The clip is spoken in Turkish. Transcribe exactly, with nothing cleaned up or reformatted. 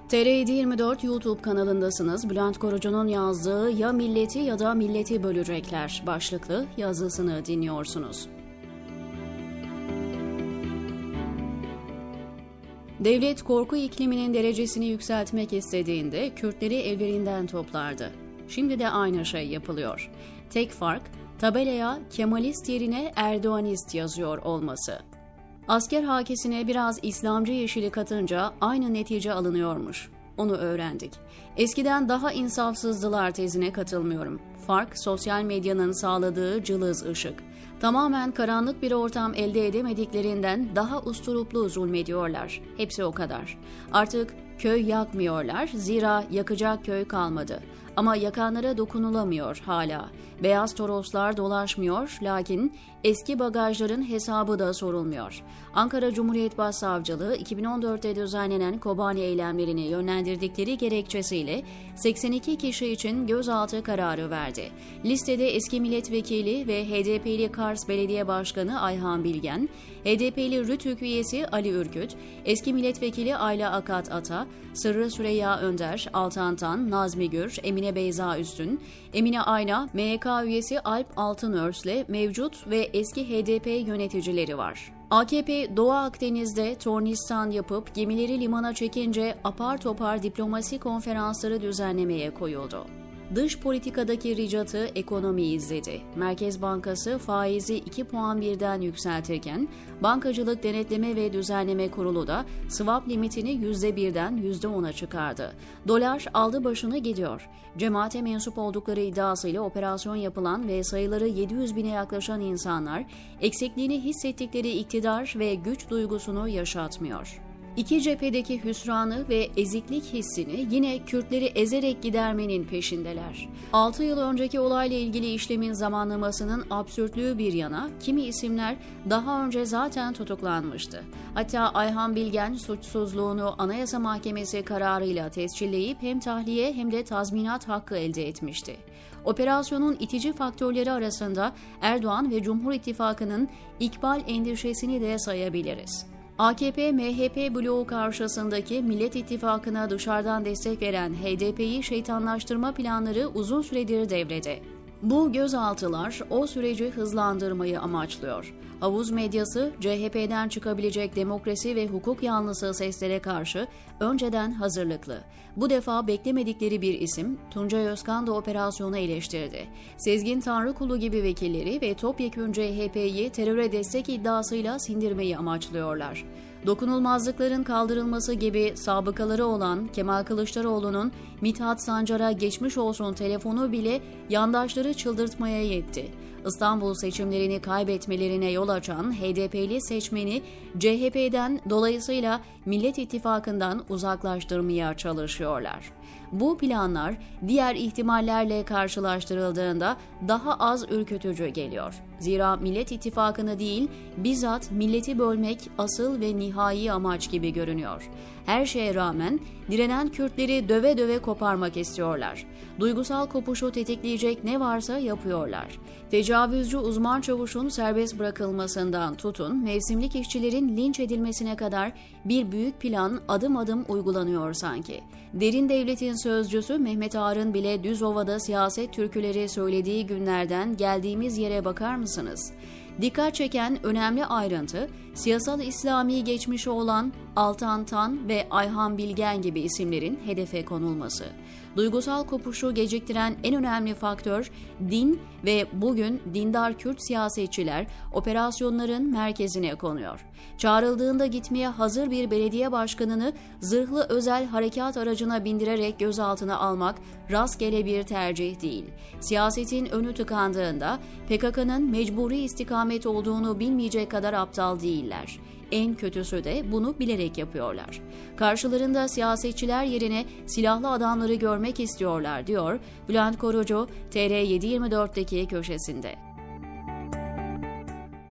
T R yedi yirmi dört YouTube kanalındasınız. Bülent Korucu'nun yazdığı "Ya milleti ya da milleti bölecekler" başlıklı yazısını dinliyorsunuz. Devlet korku ikliminin derecesini yükseltmek istediğinde Kürtleri evlerinden toplardı. Şimdi de aynı şey yapılıyor. Tek fark tabelaya Kemalist yerine Erdoğanist yazıyor olması. Asker hakesine biraz İslamcı yeşili katınca aynı netice alınıyormuş. Onu öğrendik. Eskiden daha insafsızdılar tezine katılmıyorum. Fark sosyal medyanın sağladığı cılız ışık. Tamamen karanlık bir ortam elde edemediklerinden daha usturuplu zulmediyorlar. Hepsi o kadar. Artık köy yakmıyorlar, zira yakacak köy kalmadı. Ama yakanlara dokunulamıyor hala. Beyaz toroslar dolaşmıyor, lakin eski bagajların hesabı da sorulmuyor. Ankara Cumhuriyet Başsavcılığı iki bin on dörtte düzenlenen Kobani eylemlerini yönlendirdikleri gerekçesiyle seksen iki kişi için gözaltı kararı verdi. Listede eski milletvekili ve H D P'li Kars Belediye Başkanı Ayhan Bilgen, H D P'li RTÜK üyesi Ali Ürküt, eski milletvekili Ayla Akat Ata, Sırrı Süreyya Önder, Altan Tan, Nazmi Gür, Emine Beyza Üstün, Emine Ayna, M Y K üyesi Alp Altınörs'le mevcut ve eski H D P yöneticileri var. A K P Doğu Akdeniz'de tornistan yapıp gemileri limana çekince apar topar diplomasi konferansları düzenlemeye koyuldu. Dış politikadaki ricatı ekonomi izledi. Merkez Bankası faizi iki puan birden yükseltirken, Bankacılık Denetleme ve Düzenleme Kurulu da swap limitini yüzde birden yüzde ona çıkardı. Dolar aldı başını gidiyor. Cemaate mensup oldukları iddiasıyla operasyon yapılan ve sayıları yedi yüz bine yaklaşan insanlar, eksikliğini hissettikleri iktidar ve güç duygusunu yaşatmıyor. İki cephedeki hüsranı ve eziklik hissini yine Kürtleri ezerek gidermenin peşindeler. altı yıl önceki olayla ilgili işlemin zamanlamasının absürtlüğü bir yana, kimi isimler daha önce zaten tutuklanmıştı. Hatta Ayhan Bilgen suçsuzluğunu Anayasa Mahkemesi kararıyla tescilleyip hem tahliye hem de tazminat hakkı elde etmişti. Operasyonun itici faktörleri arasında Erdoğan ve Cumhur İttifakı'nın ikbal endişesini de sayabiliriz. A K P M H P bloğu karşısındaki Millet İttifakı'na dışarıdan destek veren H D P'yi şeytanlaştırma planları uzun süredir devrede. Bu gözaltılar o süreci hızlandırmayı amaçlıyor. Havuz medyası, C H P'den çıkabilecek demokrasi ve hukuk yanlısı seslere karşı önceden hazırlıklı. Bu defa beklemedikleri bir isim, Tuncay Özkan da operasyonu eleştirdi. Sezgin Tanrıkulu gibi vekilleri ve topyekün C H P'yi teröre destek iddiasıyla sindirmeyi amaçlıyorlar. Dokunulmazlıkların kaldırılması gibi sabıkaları olan Kemal Kılıçdaroğlu'nun Mithat Sancar'a geçmiş olsun telefonu bile yandaşları çıldırtmaya yetti. İstanbul seçimlerini kaybetmelerine yol açan H D P'li seçmeni C H P'den dolayısıyla Millet İttifakı'ndan uzaklaştırmaya çalışıyorlar. Bu planlar diğer ihtimallerle karşılaştırıldığında daha az ürkütücü geliyor. Zira Millet İttifakı'nı değil, bizzat milleti bölmek asıl ve nihai amaç gibi görünüyor. Her şeye rağmen direnen Kürtleri döve döve koparmak istiyorlar. Duygusal kopuşu tetikleyecek ne varsa yapıyorlar. Tecavüzcü uzman çavuşun serbest bırakılmasından tutun, mevsimlik işçilerin linç edilmesine kadar bir büyük plan adım adım uygulanıyor sanki. Derin devletin sözcüsü Mehmet Ağar'ın bile Düzova'da siyaset türküleri söylediği günlerden geldiğimiz yere bakar mısınız? Dikkat çeken önemli ayrıntı, siyasal İslami geçmişi olan Altan Tan ve Ayhan Bilgen gibi isimlerin hedefe konulması. Duygusal kopuşu geciktiren en önemli faktör din ve bugün dindar Kürt siyasetçiler operasyonların merkezine konuyor. Çağrıldığında gitmeye hazır bir belediye başkanını zırhlı özel harekat aracına bindirerek gözaltına almak rastgele bir tercih değil. Siyasetin önü tıkandığında P K K'nın mecburi istikamet olduğunu bilmeyecek kadar aptal değiller. En kötüsü de bunu bilerek yapıyorlar. Karşılarında siyasetçiler yerine silahlı adamları görmek istiyorlar, diyor Bülent Korucu T R yedi yirmi dörtteki köşesinde.